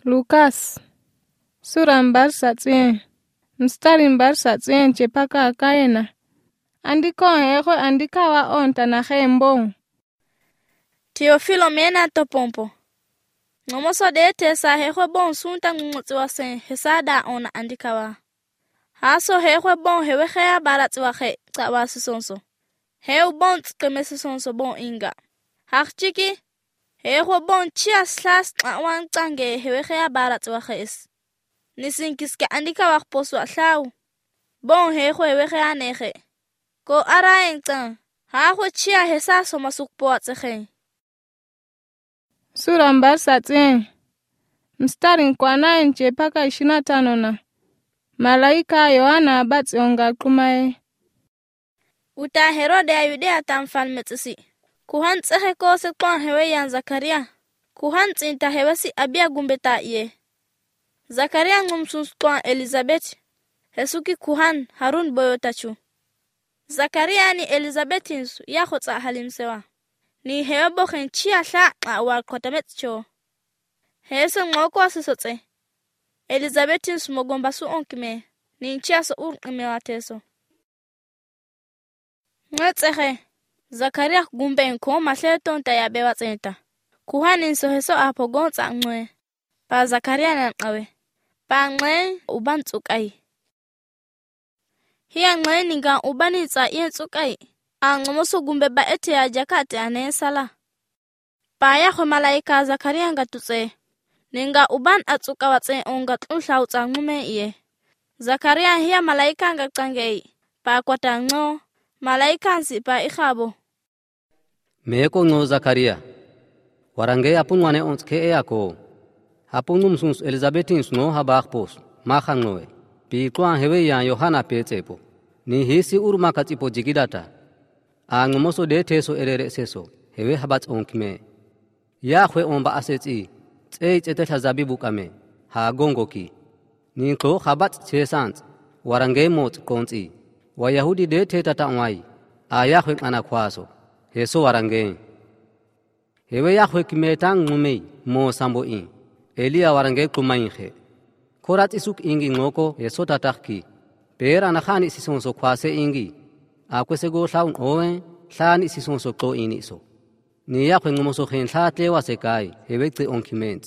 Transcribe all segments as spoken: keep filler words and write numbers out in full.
Lukas sura mbar satien mstari mbar satien chepaka akaena andiko heko andika wa onta na hembong Teofilo mena topompo Ngomoso de tesa heko bon sunta ngutsi wasen hesada ona andika wa Haso heko bon hewe khaya barat wa khe tsawa sisonso Heu bon tkeme sisonso bon inga Hakchiki heko bon chia slas wan tsange hewe khaya barat wa khes Nisinkiske andika wa posu atlaw Bon heko hewe khaya nehe Ko araeng tsan Hako chia hesa so masukpo atsekhe Sura mbar satien mstari nkwana nche paka ishina tano na Malaika Yohana abatsi onga kumae Uta Herode ya Yudea tamfalmetsi Kuhan tsehe ko se kwa hewe yan Zakaria Kuhan tsinta hewe si abia gumbeta iye Zakaria ngumsus kwa Elizabeth Hesuki kuhan Harun boyotachu Zakaria ni Elizabethinsu ya khotsa halimsewa Ni hewe bokhen chia sha awal kotametcho Hese ngoko sisotse Elizabethinsu mogomba su onkime Ni chia so ur imewateso Ngatsehe Zakaria gumbe nko masle tonta ya bewa tsenta Kuhanin so heso apogonza ngwe Pa Zakaria na awe Pa ngwe uban tsukai Hiya ngwe ninga ubani tsa yen tsukai Angomoso gumbe ba ete ya jakate ane sala Pa ya khwe malaika Zakaria ngatutse Ninga uban atsuka watse onga tlusha utsa ngume iye Zakaria hiya malaika ngatangei Pa kwata ngo Malaika nsi pa ikhabo Meko ngo Zakaria Warange apun wane ontske e ako Apun numsus Elizabethin sno habak pos Makhan noe Pi kwa hewe ya Yohana petsepo Ni hisi urma katipo jigidata Angomoso de teso erere seso Hewe habat onkime Ya khwe omba asetsi Tsei tsete tazabibu kame Ha gongoki Ninko habat chesant Warange mot konti Wayahudi de te tata ngwai Ayahwe anakwaso Heso warange Hewe yahwe kimetang ngumei Mo sambo in Elia warange kumainhe Korat isuk ingi ngoko Heso tatakki Pera nakhani sisonso kwase ingi Akwese go shaun owen Shani sisonso klo iniso Ni yahwe ngumoso khen shate wasekai Hewe kte onkiment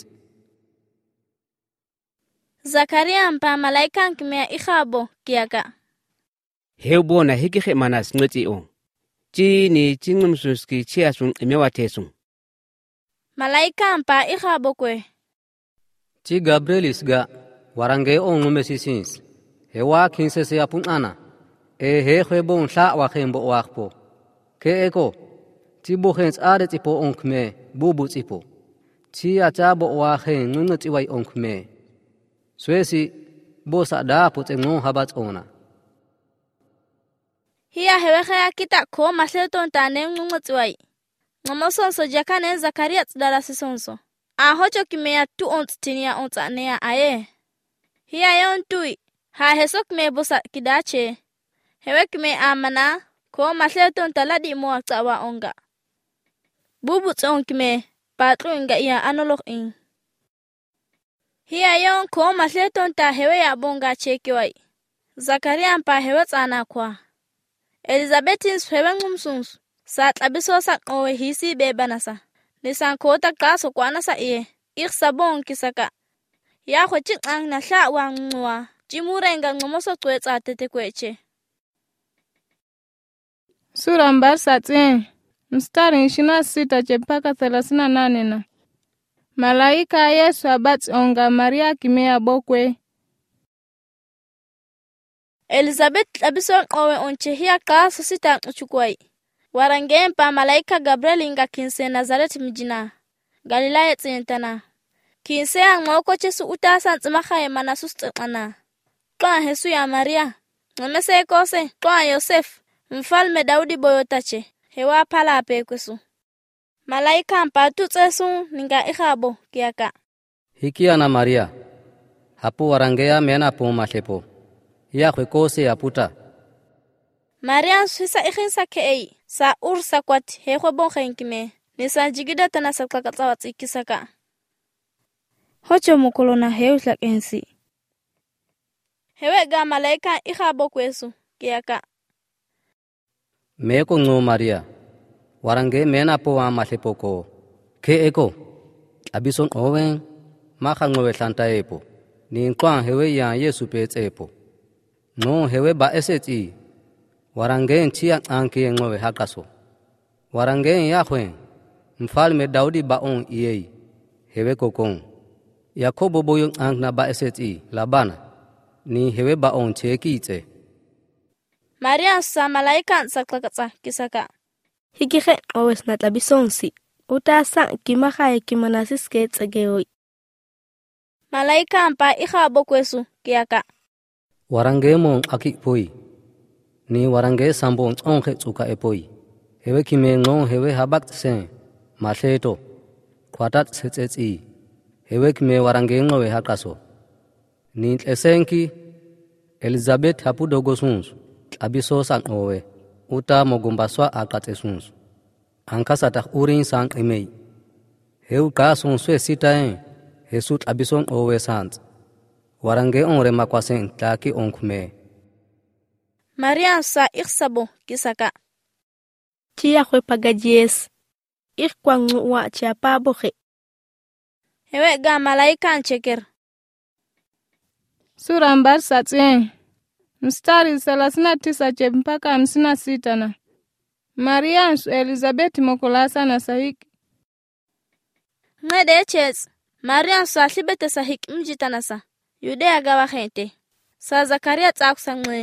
Zakaria mpa malaika nkimea ikhabo kiaka Heubo na hiki manas ngati o. Chi ni chingumsuski chiasun imewatesun. Malaika mpa ikhabo kwe. Chi Gabrielis ga warange on ngumesisins. Hewa kinse se apun ana. E he khwebon sha wa khembo wakpo. Ke eko. Chi bo khens ade tipo onkme bubu tipo. Chi achabo wa khen ngungati wai onkme. Swesi bo sa da put ngon habat ona. Hiya hewe khaya kita ko masleton tane ngumutwai. Ngomosonso jakane Zakaria tdara sisonso. A hocho kimea tu ont tinia ont anea aye. Hiya yon tui. Ha hesok me bosa kidache. Hewe kime amana ko masleton taladi mo tsawa onga. Bubu tson kime patru inga iya anolok in. Hiya yon ko masleton ta hewe ya bonga chekiwai. Zakaria mpa hewe tsana kwa. Elizabethin hewe ngumsuns sat abiso sak owe hisi bebanasa nisan kota kaso kwana sa iye iksabon kisaka ya khochik ang na sha wangwa jimurenga ngomoso twetsa tete kweche Sura mbar satien mstari ishina sita chepaka thelathini na nane na Malaika Yesu abatsi onga Maria kimea bokwe Elizabeth abison owe onche hiya kaso sita uchukwai. Warange mpa malaika Gabriel inga kinse Nazaret mjina. Galilaya tsintana. Kinse angoko chesu utasa ntsimakhaye mana sustikana. Kwa Hesu ya Maria. Ngomese kose kwa Yosef. Mfalme Daudi boyotache. Hewa pala apekwesu. Malaika mpa tutsesu ninga ikhabo kiaka. Hikia na Maria Hapo warangea mena po mashepo Ya kwe kose ya puta. Maria suisa ikhinsa kei. Sa ursa kwat hekwe bon khenkime. Nisa jigida tana sakakatawat ikisaka. hocho mukolo na heuslak ensi. Hewe ga malaika ikhabo kwesu kiaka. Meko ngo Maria. Warange mena po wa mahlepoko. Ke eko. Abison owen. Maka ngowe tlanta epo. Ni nkwa hewe ya Yesu petse epo. No hewe ba eseti. Warange nchia anke ngowe hakaso. Warange ya khwen. Mfalme Daudi ba on iyei. Hewe kokong. Yakobo boyo ang na ba eseti labana. Ni hewe ba on cheki ite. Maria sa malaika saklakatsa kisaka. Hikikhe owes na tabisonsi. Uta sang kimakaye kimanasiske tsageoi. Malaika ampa ikhabo kwesu kiaka. Warange mong aki poi. Ni warange sambong onke tsuka epoi. Hewe kime ngong hewe habak sen. Masheto. Kwatat setsetsi. Hewe kime warange ngowe hakaso. Ni esenki Elizabeth hapu dogo sunsu. Abiso sang owe. Uta mogumbaswa akate sunsu. Ankasa tak urin sang imei. Heu ka sunsu sita en. Hesut abison owe sant. Warange onre makwasen taki onkume. Maria sa iksabo kisaka. Chia kwe pagajies. Ikwa nguwa chia pabohe. Hewe ga malaika ncheker. Sura nambari satini. Mstari thelathini na tisa je mpaka hamsini na sita na. Maria nsu Elizabeth mokolasa na sahiki. Ngede ches. Maria nsu ahlibete sahiki mjitanasa. Yudea gawa khente. Sa Zakaria tsakusangwe.